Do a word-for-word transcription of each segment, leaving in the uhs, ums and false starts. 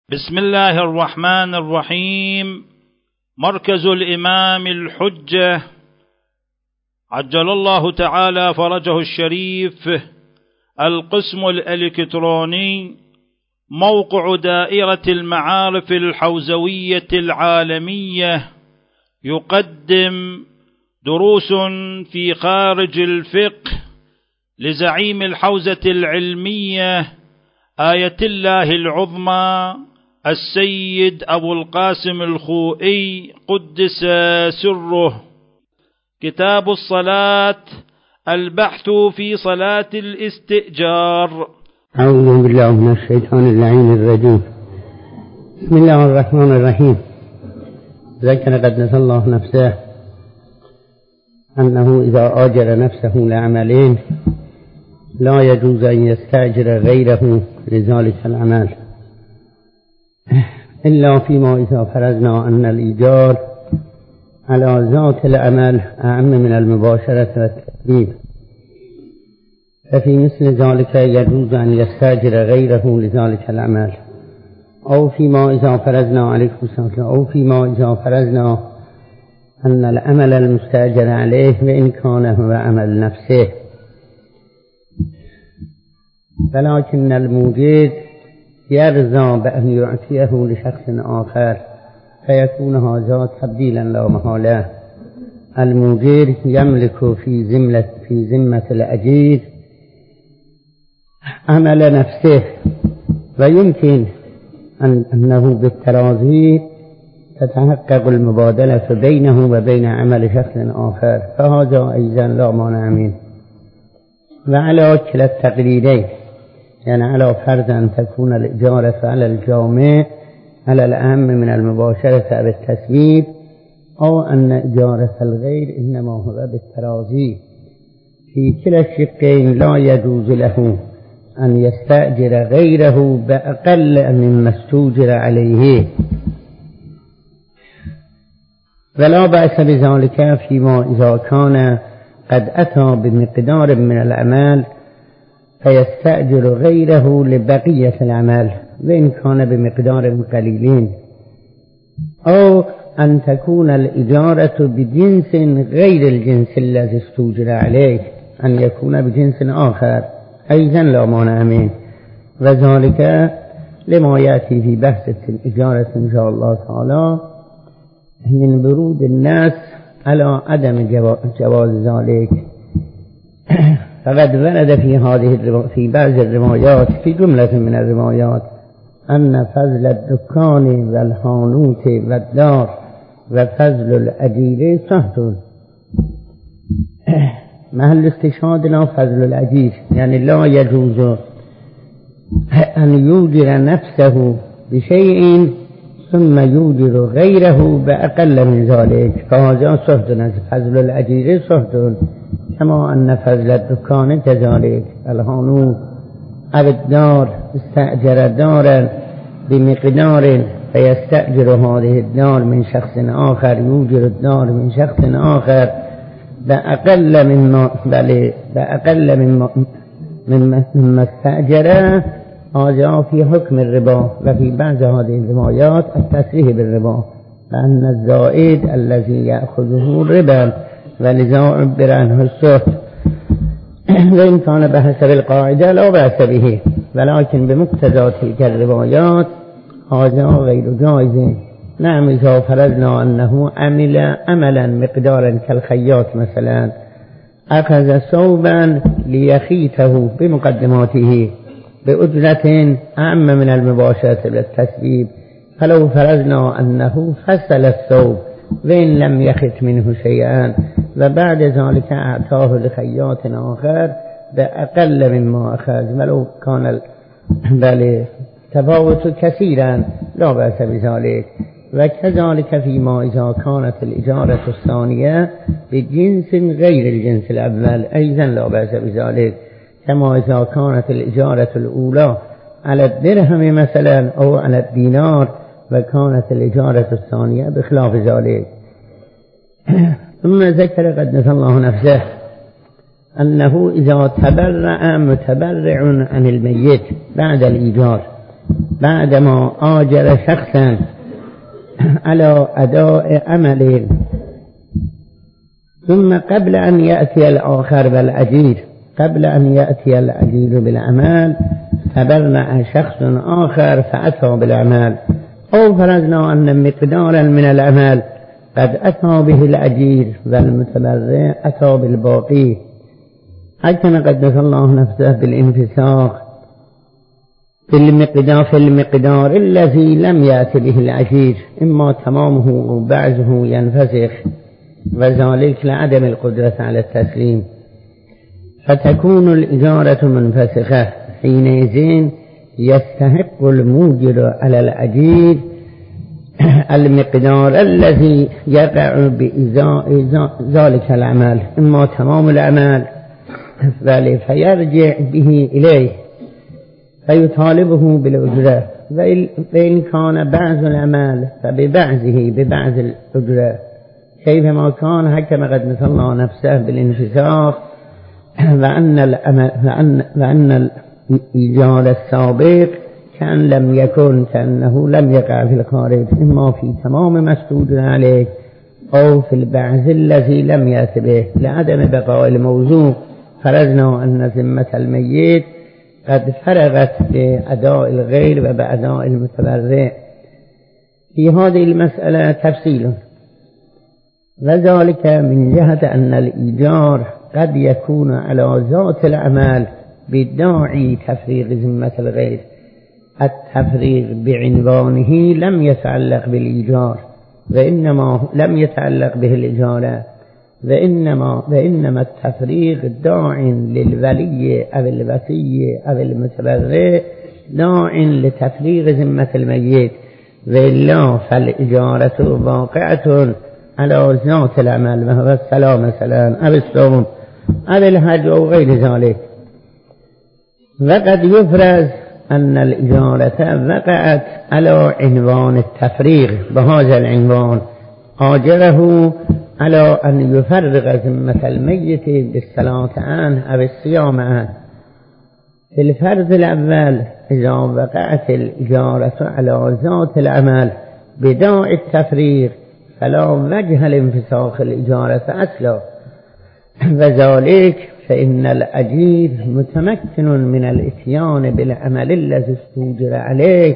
بسم الله الرحمن الرحيم. مركز الإمام الحجة عجل الله تعالى فرجه الشريف، القسم الإلكتروني، موقع دائرة المعارف الحوزوية العالمية، يقدم دروس في خارج الفقه لزعيم الحوزة العلمية آية الله العظمى السيد أبو القاسم الخوئي قدس سره. كتاب الصلاة، البحث في صلاة الاستئجار. أعوذ بالله من الشيطان اللعين الرجيم. بسم الله الرحمن الرحيم. ذكر قدس الله نفسه أنه إذا آجر نفسه لعملين لا يجوز أن يستأجر غيره لذلك العمل، إلا فيما إذا فرضنا أن الإيجار على ذات العمل أعم من المباشرة والتكليف، ففي مثل ذلك يجوز أن يستأجر غيره لذلك العمل، أو فيما إذا فرضنا عليكم السلام أو فيما إذا فرضنا أن العمل المستأجر عليه وإن كان هو عمل نفسه، ولكن الموجد يرضى بأن يعطيه لشخص آخر فيكون هذا تبديلا لا محالة. الموجد يملك في ذمة في ذمة الأجير عمل نفسه، ويمكن أن أنه بالتراضي تتحقق المبادلة بينه وبين عمل شخص آخر، فهذا أيضا لا مانع منه. وعلى كلا التقليدين، يعني على فرض أن تكون الإجارة على الجامع على الأهم من المباشرة بالتسبيب، أو أن إجارة الغير إنما هو بالتراضي، في كلا الشقين لا يجوز له أن يستأجر غيره بأقل مما استوجر عليه، ولا بأس بذلك فيما إذا كان قد أتى بمقدار من العمل فيستأجر غيره لبقية العمل وإن كان بمقدار قليلين، أو أن تكون الإجارة بجنس غير الجنس الذي استوجر عليه، أن يكون بجنس آخر أيضا لا مانع منه، وذلك لما يأتي في بحث الإجارة إن شاء الله تعالى من برود الناس على عدم جواز ذلك. فقد ورد في هذه في بعض الروايات، في جملة من الروايات، أن فضل الدكان والحانوت والدار وفضل الأجير سهل. محل استشهادنا فضل الأجير، يعني لا يجوز أن يوجر نفسه بشيء ثم يوجر غيره بأقل من ذلك، فهذا سهل. فضل الأجير سهل، كما أن فضل الدكان كذلك. الحانوت أو الدار استأجر دارا بمقدار فيستأجر هذه الدار من شخص آخر، يوجر الدار من شخص آخر بأقل مما بل بأقل مما مما استأجره، هذا في حكم الربا. وفي بعض هذه الروايات التصريح بالربا، لأن الزائد الذي يأخذه الربا، ولذا عبر عنه السهل، وإن كان بحسب القاعدة لا بأس به، ولكن بمقتضى تلك الروايات هذا غير جائز. نعم، إذا فرضنا أنه عمل عملا مقدارا كالخياط مثلا، أخذ ثوبا ليخيته بمقدماته بأجرة أعم من المباشرة بالتسبيب، فلو فرضنا أنه فصل الثوب وإن لم يخت منه شيئا، وبعد ذلك أعطاه لخياط آخر بأقل مما أخذ، ولو كان بل تفاوت كثيرا لا بأس بذلك. وكذلك فيما إذا كانت الإجارة الثانية بجنس غير الجنس الأول أيضا لا بأس بذلك، كما إذا كانت الإجارة الأولى على الدرهم مثلا أو على الدينار، وكانت الإجارة الثانية بخلاف ذلك. ثم ذكر قدس الله نفسه أنه إذا تبرع متبرع عن الميت بعد الإيجار بعدما آجر شخصا على أداء عمل ثم قبل أن يأتي الآخر بالأجير قبل أن يأتي الأجير بالعمل تبرع شخص آخر فأتى بالعمل، أو فرضنا أن مقدارا من العمل قد أتى به الأجير والمتبرع أتى بالباقي، حتى قدس الله نفسه بالانفساق في المقدار في المقدار الذي لم يأتي به الأجير، إما تمامه أو بعضه ينفسخ، وذلك لعدم القدرة على التسليم، فتكون الإجارة منفسخة. حينئذ يستحق الموجر على الأجير المقدار الذي يقع بإزاء ذلك العمل، إما تمام العمل فيرجع به إليه فيطالبه بالأجرة، وإن كان بعض العمل فببعضه ببعض الأجرة، كيفما كان حكم قد مثل الله نفسه بالانفساق، وأن الأمل وأن, وأن الإيجار السابق كان لم يكن كأنه لم يقع في الخارج، إما في تمام ما استوجر عليه أو في البعض الذي لم يأتي به لعدم بقاء الموضوع. فرضنا أن ذمة الميت قد فرغت بأداء الغير وبأداء المتبرع. في هذه المسألة تفصيل، وذلك من جهة أن الإيجار قد يكون على ذات العمل بداعي تفريغ ذمة الغير. التفريغ بعنوانه لم يتعلق بالإيجار، وإنما لم يتعلق به الإجارة، وإنما, وإنما التفريغ داع للولي أو الوصي أو المتبرع داع لتفريغ ذمة الميت، وإلا فالإجارة واقعة على ذات العمل، وهو الصلاة مثلا أو الصوم أو الحج أو غير ذلك. وقد يفرز أن الإجارة وقعت على عنوان التفريغ بهذا العنوان، آجره على أن يفرغ ذمة الميت بالصلاة عنه أو الصيام عنه. في الفرض الأول إذا وقعت الإجارة على ذات العمل بداعي التفريغ فلا وجه لانفساخ الإجارة أصلا، وذلك فإن الأجير متمكن من الإتيان بالعمل الذي استوجر عليه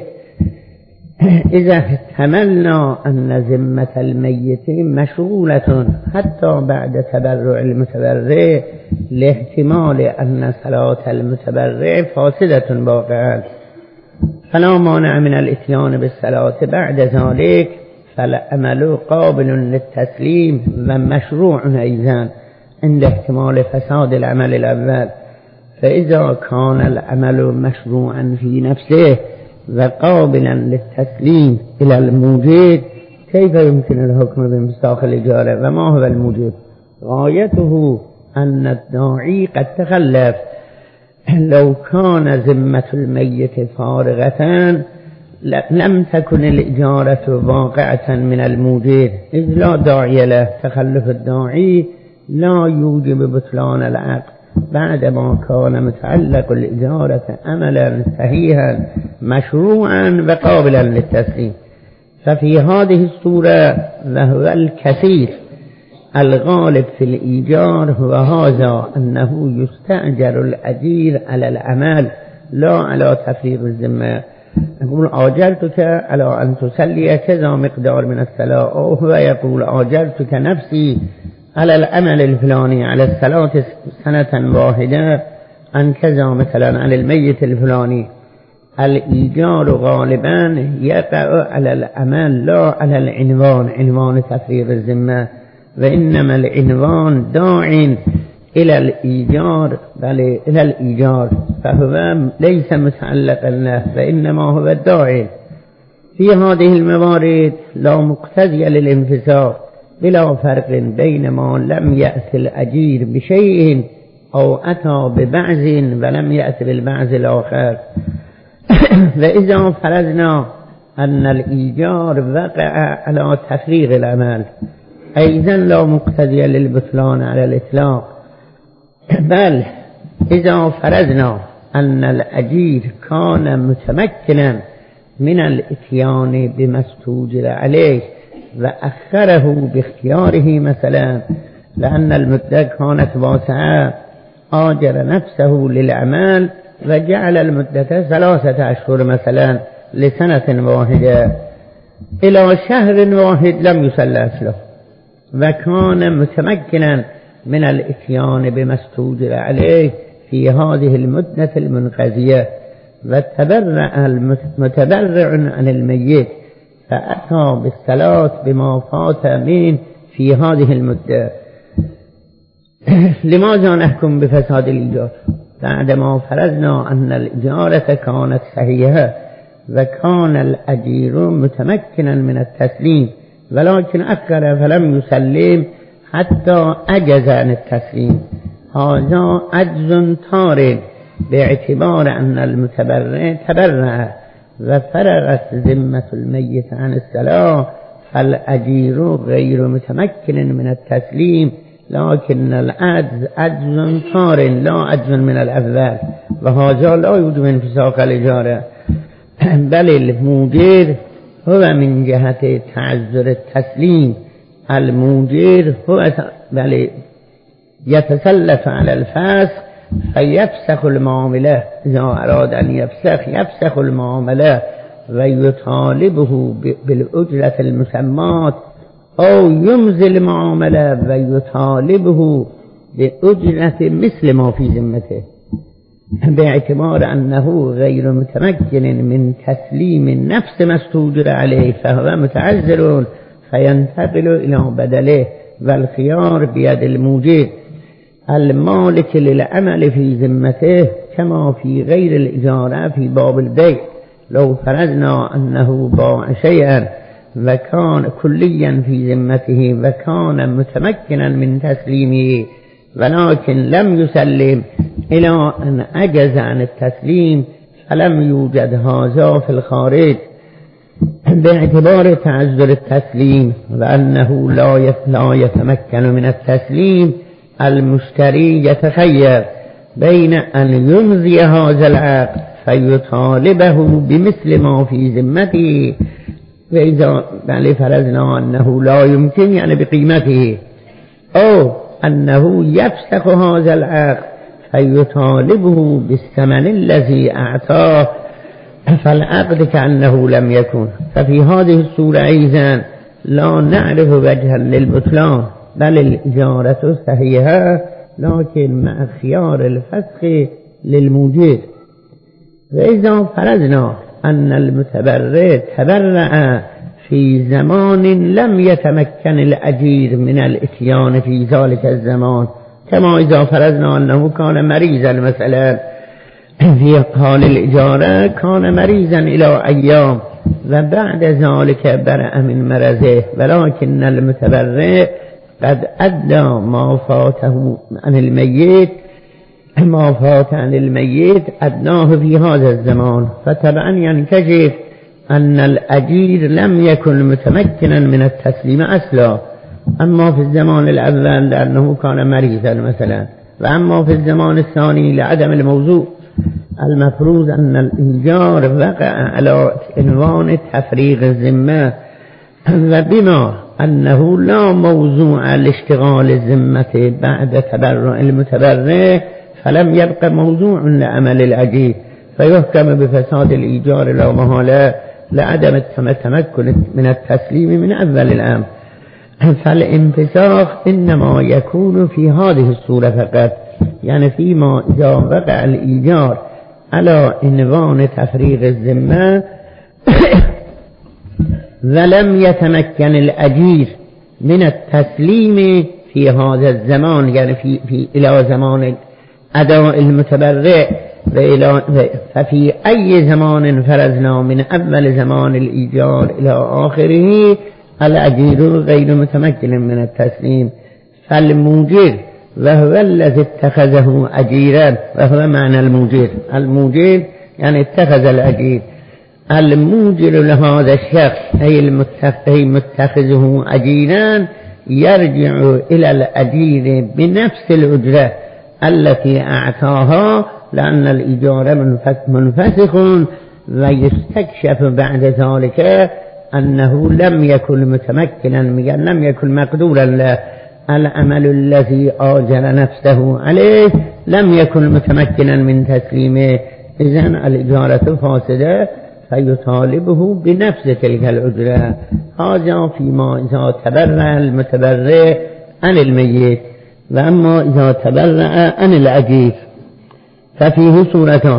إذا احتملنا أن ذمة الميت مشغولة حتى بعد تبرع المتبرع، لاحتمال أن صلاة المتبرع فاسدة واقعا، فلا مانع من الإتيان بالصلاة بعد ذلك، فالعمل قابل للتسليم ومشروع أيضا عند احتمال فساد العمل الأول. فإذا كان العمل مشروعا في نفسه وقابلا للتسليم إلى الموجب، كيف يمكن الحكم بانفساخ الإجارة؟ وما هو الموجب؟ غايته أن الداعي قد تخلف. لو كان ذمة الميت فارغة لم تكن الإجارة واقعة من الموجب، إذ لا داعي له. تخلف الداعي لا يوجب بطلان العقد بعدما كان متعلق الإجارة عملا صحيحا مشروعا وقابلا للتسليم. ففي هذه الصورة وهو الكثير الغالب في الإيجار هو هذا، أنه يستأجر الأجير على العمل لا على تفريغ الذمة. يقول آجرتك على أن تصلي كذا مقدار من الصلاة، أو هو يقول آجرتك نفسي على العمل الفلاني على الصلاة سنة واحدة عن كذا مثلا عن الميت الفلاني. الإيجار غالبا يقع على العمل لا على العنوان، عنوان تفريغ الذمة، وإنما العنوان داع إلى الإيجار بل إلى الإيجار، فهو ليس متعلقا له وإنما هو الداعي. في هذه الموارد لا مقتضي للانفساخ، بلا فرق بين ما لم يأتي الأجير بشيء أو أتى ببعض ولم يأتي بالبعض الآخر. وإذا فرضنا أن الإيجار وقع على تفريغ العمل، أيضا لا مقتضي للبطلان على الإطلاق، بل إذا فرضنا أن الأجير كان متمكنا من الاتيان بما استوجر عليه وأخره باختياره، مثلا لأن المدة كانت واسعة آجر نفسه للعمل وجعل المدة ثلاثة أشهر مثلا لسنة واحدة إلى شهر واحد لم يسلس له، وكان متمكنا من الاتيان بما استوجر عليه في هذه المدة المنقضية، وتبرع المتبرع عن الميت فأتى بالصلاة بما فات منه في هذه المدة. لماذا نحكم بفساد الإيجار بعدما فرضنا أن الإجارة كانت صحيحة وكان الأجير متمكنا من التسليم، ولكن أخر فلم يسلم حتى أجز عن التسليم؟ هذا عجز طارد باعتبار أن المتبرع تبرع وفرغت ذمة الميت عن الصلاة، فالأجير غير متمكن من التسليم، لكن العجز عجز طارد لا عجز من الأول، وهذا لا يوجب انفساخ الإجارة، بل الموجر هو من جهة تعذر التسليم، الموجر هو بل يتسلف على الفسخ فيفسخ المعاملة، إذا أراد أن يفسخ يفسخ المعاملة ويطالبه بالأجرة المسمات، أو يمضي المعاملة ويطالبه بأجرة مثل ما في ذمته، باعتبار أنه غير متمكن من تسليم النفس ما استوجر عليه فهو متعذر فينتقل إلى بدله، والخيار بيد الموجر المالك للعمل في ذمته كما في غير الإجارة في باب البيع. لو فرضنا أنه باع شيئا وكان كليا في ذمته وكان متمكنا من تسليمه ولكن لم يسلم إلى أن أجز عن التسليم، فلم يوجد هذا في الخارج باعتبار تعذر التسليم، وأنه لا يتمكن من التسليم. المشتري يتخير بين أن يمضي هذا العقد فيطالبه بمثل ما في ذمته، وإذا فرضنا أنه لا يمكن يعني بقيمته، أو أنه يفسخ هذا العقد فيطالبه بالثمن الذي أعطاه، فالعقد كأنه لم يكن. ففي هذه الصورة أيضا لا نعرف وجها للبطلان، بل الإجارة صحيحة لكن مع خيار الفسخ للموجر. وإذا فرضنا أن المتبرع تبرع في زمان لم يتمكن الأجير من الاتيان في ذلك الزمان، كما إذا فرضنا أنه كان مريضا مثلا في حال الإجارة، كان مريضا إلى أيام وبعد ذلك برأ من مرضه، ولكن المتبرع قد أدى ما فاته عن الميت ما فات عن الميت أدناه في هذا الزمان، فطبعا ينكشف أن الأجير لم يكن متمكنا من التسليم أصلا، أما في الزمان الأول لأنه كان مريضا مثلا، وأما في الزمان الثاني لعدم الموضوع. المفروض أن الإيجار وقع على عنوان تفريغ الذمة، وبما أنه لا موضوع لاشتغال الذمة بعد تبرع المتبرع فلم يبقى موضوع لعمل الأجير، فيحكم بفساد الإيجار لا محالة لعدم التمكن من التسليم من أول الأمر. فالانفساخ إنما يكون في هذه الصورة فقط، يعني فيما إذا وقع الإيجار على عنوان تفريغ الذمة ولم يتمكن الأجير من التسليم في هذا الزمان، يعني في, في إلى زمان أداء المتبرع، ففي أي زمان فرضنا من أول زمان الإيجار إلى آخره الأجير غير متمكن من التسليم، فالموجر وهو الذي اتخذه أجيرا، وهو معنى الموجر، الموجر يعني اتخذ الأجير، الموجر لهذا الشخص أي متخذه أجيرا يرجع إلى الأجير بنفس الأجرة التي أعطاها، لأن الإيجار منفسخ ويستكشف بعد ذلك أنه لم يكن متمكنا لم يكن مقدورا له العمل الذي آجر نفسه عليه لم يكن متمكنا من تسليمه، إذن الإجارة فاسدة فيطالبه بنفس تلك الأجرة. هذا فيما إذا تبرع المتبرع عن الميت. وأما إذا تبرع عن الأجير ففيه صورتان: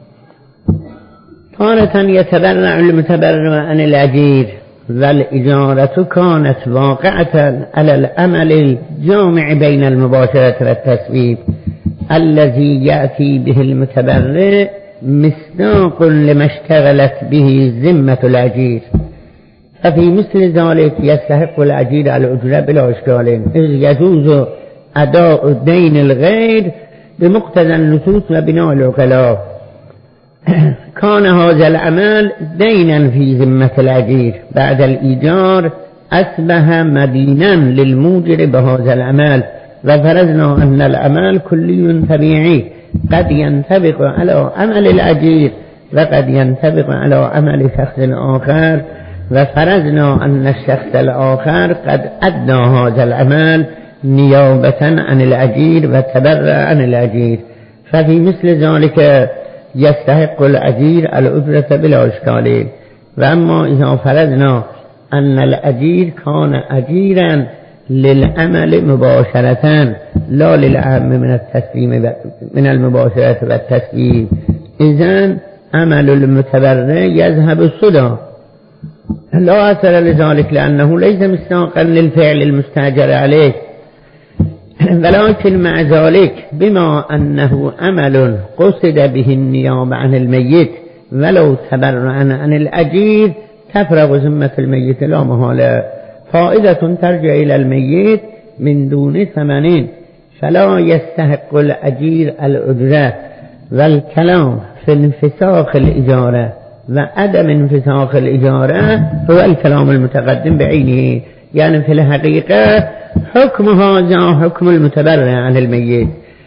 تارة يتبرع المتبرع عن الأجير والإجارة كانت واقعة على الأمل الجامع بين المباشرة والتسويب الذي يأتي به المتبرع مصداق لما اشتغلت به ذمة الأجير، ففي مثل ذلك يستحق الأجير على الأجرة بلا إشكال، إذ يجوز أداء دين الغير بمقتضى النصوص وبناء العقلاء. كان هذا العمل دينا في ذمة الأجير، بعد الإيجار أصبح مدينا للموجر بهذا العمل، وفرضنا أن العمل كلي طبيعي قد ينطبق على عمل الأجير وقد ينطبق على عمل شخص آخر، وفرضنا أن الشخص الآخر قد أدى هذا العمل نيابة عن الأجير وتبرع عن الأجير، ففي مثل ذلك يستحق الأجير الأجرة بلا إشكال. وأما إذا فرضنا أن الأجير كان أجيرا للعمل مباشرة لا للعام من التسليم من المباشرة والتسليم، إذن عمل المتبرع يذهب الصدى لا أثر لذلك لأنه ليس مستحقا للفعل المستأجر عليه. ولكن مع ذلك بما أنه عمل قصد به النيابة عن الميت ولو تبرعا عن الأجير تفرغ ذمة الميت لا محالة، فائدة ترجع إلى الميت من دون ثمن، فلا يستحق الأجير الأجرة. والكلام في انفساخ الإجارة وعدم انفساخ الإجارة هو الكلام المتقدم بعينه، يعني في الحقيقة حكم هذا حكم المتبرع عن الميت.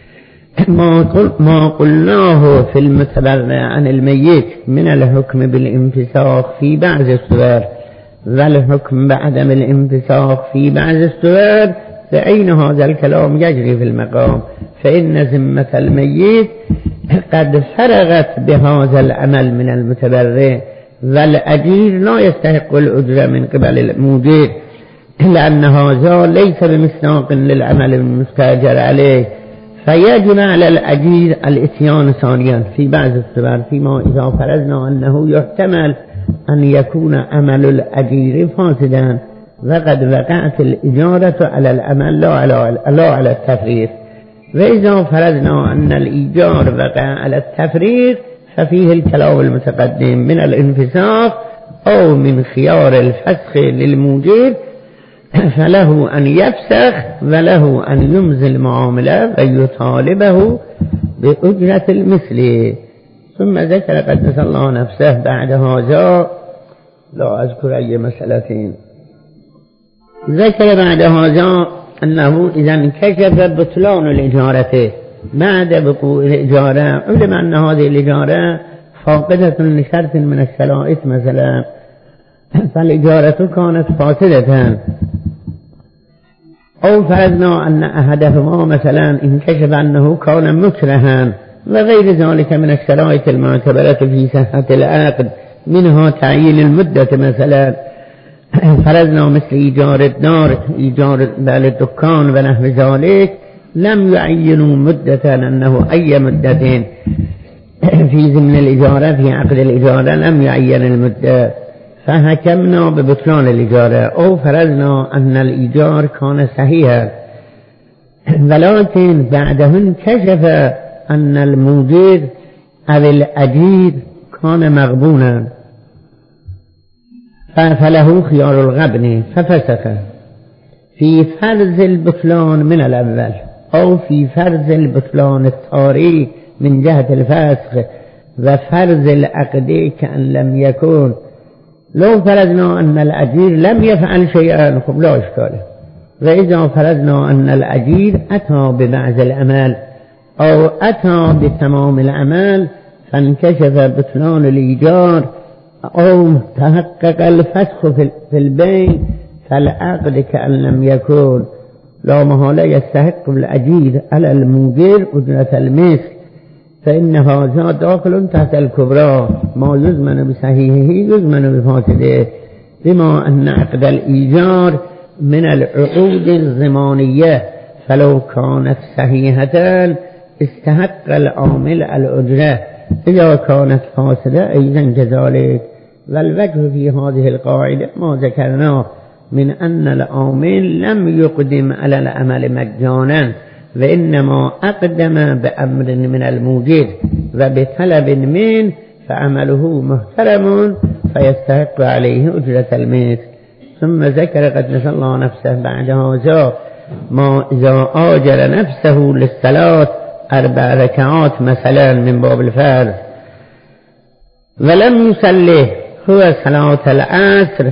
ما قلناه في المتبرع عن الميت من الحكم بالانفساخ في بعض الصور والحكم بعدم الانفساخ في بعض الصور، فأين هذا الكلام يجري في المقام، فإن ذمة الميت قد فرغت بهذا العمل من المتبرع، والأجير لا يستحق الأجرة من قبل الموجر لأن هذا ليس بمصداق للعمل المستأجر عليه، فيجب على الأجير الإتيان ثانيا في بعض الصور فيما إذا فرضنا أنه يحتمل أن يكون عمل الأجير فاسدا وقد وقعت الإجارة على العمل لا على, لا على التفريط. وإذا فرضنا أن الإيجار وقع على التفريط ففيه الكلام المتقدم من الانفساخ أو من خيار الفسخ للموجر، فله أن يفسخ وله أن يمضي المعاملة ويطالبه بأجرة المثل. ثم ذكر قدس الله نفسه بعد هذا، لا أذكر أي مسألتين، ذكر بعد هذا أنه إذا انكشف بطلان الإجارة بعد وقوع الإجارة علم أن هذه الإجارة فاقدة لشرط من الشرائط مثلا، فالإجارة كانت فاسدة، أو فرضنا أن أحدهما مثلا انكشف أنه كان مكرها وغير ذلك من الشرائط المعتبرة في صحة العقد، منها تعيين المدة مثلا، فرضنا مثل إيجار الدار إيجار الدكان ونحو ذلك، لم يعينوا مدة أنه أي مدة في ضمن الإجارة في عقد الإجارة لم يعين المدة، فحكمنا ببطلان الإجارة. أو فرضنا أن الإيجار كان صحيحا ولكن بعده انكشف أن الموجر أو الأجير كان مغبونا فله خيار الغبن ففسخ في فرض البطلان من الأول أو في فرض البطلان الطارئ من جهة الفسخ وفرض العقد كأن لم يكن. لو فرضنا أن الأجير لم يفعل شيئا خب لا إشكال، وإذا فرضنا أن الأجير أتى ببعض العمل أو أتى بتمام العمل فانكشف بطلان الإيجار أو تحقق الفسخ في البيع فالعقد كأن لم يكن، لا محالة يستحق الأجير على الموجر أجرة المثل، فإن هذا داخل تحت الكبرى، ما يضمن بصحيحه يضمن بفاسده، بما أن عقد الإيجار من العقود الضمانية، فلو كانت صحيحة استحق العامل الأجرة، إذا كانت فاسدة أيضا كذلك. والوجه في هذه القاعدة ما ذكرناه من أن العامل لم يقدم على العمل مجانا، وإنما أقدم بأمر من الموجر وبطلب منه، فعمله محترم فيستحق عليه أجرة المثل. ثم ذكر قدس الله نفسه بعد هذا ما إذا آجر نفسه للصلاة أربع ركعات مثلا من باب الفرض ولم يصلي هو صلاة العصر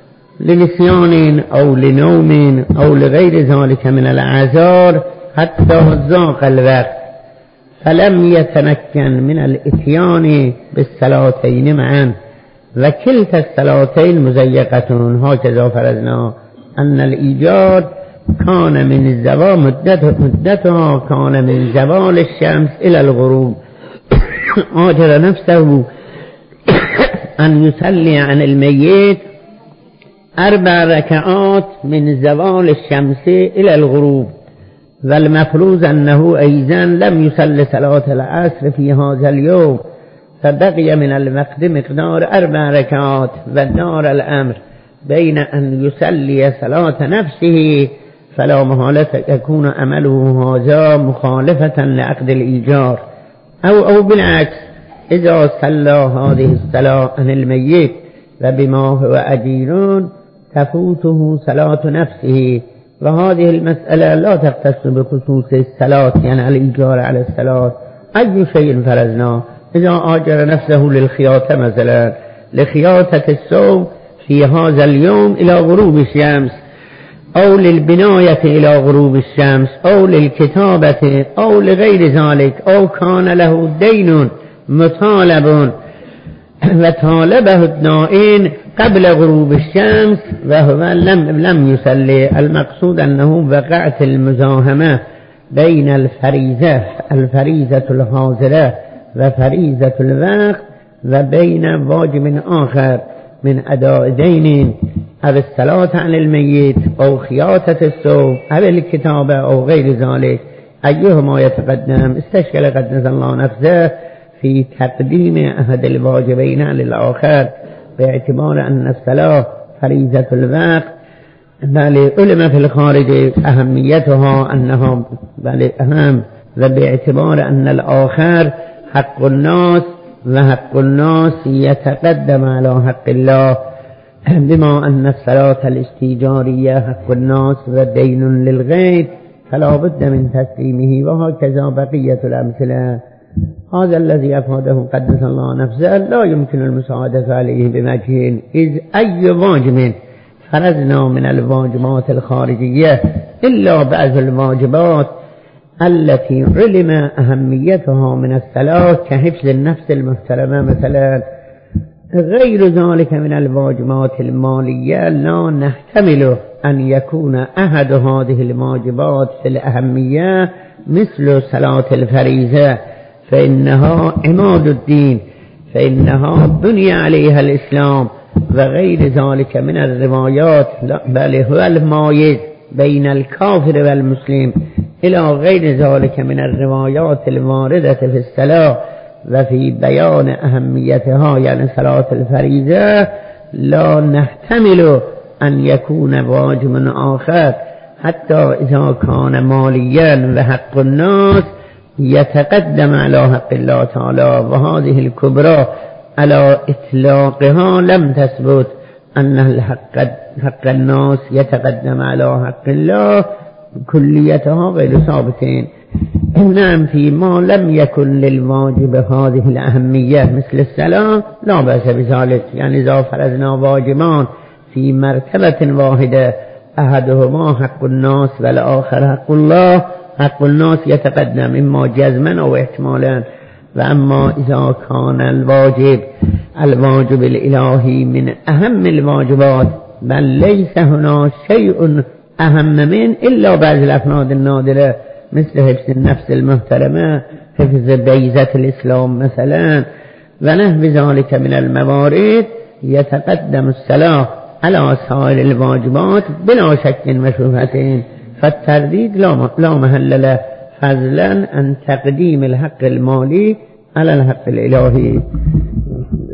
لنسيان أو لنوم أو لغير ذلك من الأعذار حتى ذاق الوقت، فلم يتمكن من الاتيان بالصلاتين معا، وكلتا الصلاتين مزيقة، هكذا فرضنا أن الإيجار كان من الزوال مدتها كان من زوال الشمس إلى الغروب، آجر نفسه أن يصلي عن الميت أربع ركعات من زوال الشمس إلى الغروب، والمفروض أنه أيضا لم يصلي صلاة العصر في هذا اليوم، فبقي من الوقت مقدار أربع ركعات، ودار الأمر بين أن يصلي صلاة نفسه فلا محالة يكون عمله هذا مخالفة لعقد الإيجار، أو أو بالعكس إذا صلى هذه الصلاة عن الميت وبما هو أجير تفوته صلاة نفسه، وهذه المسألة لا تختص بخصوص الصلاة يعني الإيجار على الصلاة. أي شيء فرزنا إذا آجر نفسه للخياطة مثلا لخياطة الثوب في هذا اليوم إلى غروب الشمس، أو للبناية إلى غروب الشمس، أو للكتابة، أو لغير ذلك، أو كان له دين مطالب وطالبه الدائن قبل غروب الشمس وهو لم, لم يصلي، المقصود أنه وقعت المزاحمة بين الفريزة الفريزة الحاضرة وفريزة الوقت وبين واجب آخر من أداء دين أو الصلاة عن الميت أو خياطة الثوب أو الكتابة أو غير ذلك، أيهما يتقدم؟ استشكل قدس الله نفسه في تقديم أحد الواجبين للآخر باعتبار أن الصلاة فريضة الوقت، بل علم في الخارج أهميتها أنها بل أهم، وباعتبار أن الآخر حق الناس وحق الناس يتقدم على حق الله، بما أن الصلاة الاستيجارية حق الناس ودين للغير فلا بد من تسليمه، وهكذا بقية الأمثلة. هذا الذي أفاده قدس الله نفسه لا يمكن المساعدة عليه بوجه، إذ أي واجب فرضنا من الواجبات الخارجية إلا بعض الواجبات التي علم أهميتها من الصلاة كحفظ النفس المحترمة مثلا، غير ذلك من الواجبات المالية لا نحتمل أن يكون أحد هذه الواجبات في الأهمية مثل صلاة الفريضة، فإنها عماد الدين، فإنها بني عليها الإسلام، وغير ذلك من الروايات، بل هو المايز بين الكافر والمسلم إلى غير ذلك من الروايات الواردة في الصلاة وفي بيان أهميتها يعني صلاة الفريضة، لا نحتمل أن يكون واجب آخر حتى إذا كان ماليا وحق الناس يتقدم على حق الله تعالى، وهذه الكبرى على إطلاقها لم تثبت أن الحق حق الناس يتقدم على حق الله، كليتها غير ثابتين. نعم فيما لم يكن للواجب هذه الأهمية مثل الصلاة لا بأس بذلك، يعني إذا فرضنا واجبان في مرتبة واحدة أحدهما حق الناس والآخر حق الله حق الناس يتقدم إما جزما أو احتمالا. وأما إذا كان الواجب الواجب الإلهي من أهم الواجبات بل ليس هنا شيء أهم من إلا بعض الأفراد النادرة مثل حفظ النفس المحترمة، حفظ بيزة الإسلام مثلا ونحو ذلك من الموارد، يتقدم الصلاة على سائر الواجبات بلا شك وشبهة، فالترديد لا محل له، فضلا عن تقديم الحق المالي على الحق الإلهي.